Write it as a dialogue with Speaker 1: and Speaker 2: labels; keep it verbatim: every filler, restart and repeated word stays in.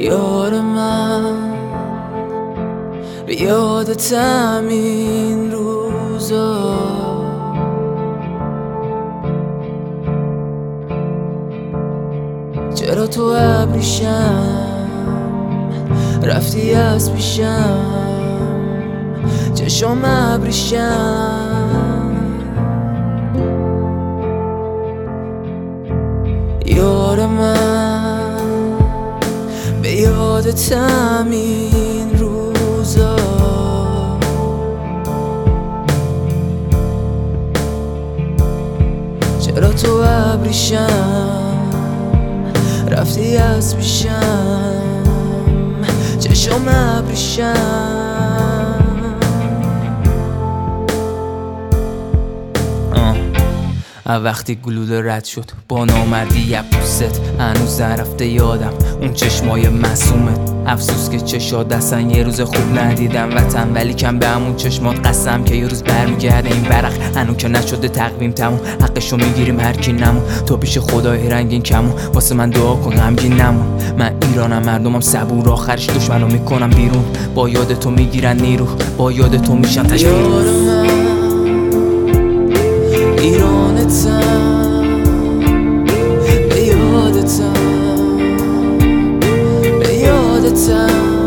Speaker 1: یار من به یادتم این روزا، چرا تو ابریشم رفتی از پیشم، چشم ابریشم. یار من به یادتم این روزا، چرا تو ابریشم رفتی از پیشم، چشم ابریشم. وقتی گلوله رد شد با نامردی یه پوست، هنوز نرفته یادم اون چشمای معصومت. افسوس که چشات دستن یه روز خوب ندیدم وطن، ولی کم به همون چشمات قسم که یه روز برمیگرده این ورق. هنو که نشده تقویم تموم، حقشو میگیریم هر کی نمون، تو پیش خدای رنگین کمون. واسه من دعا کن غمگین نمون، من ایرانم مردمم صبور، آخرش دشمنو میکنم بیرون. با یاد تو میگیرن نیرو، با یاد تو میشم تشویر. ایرانتم به یادتم، به یادتم.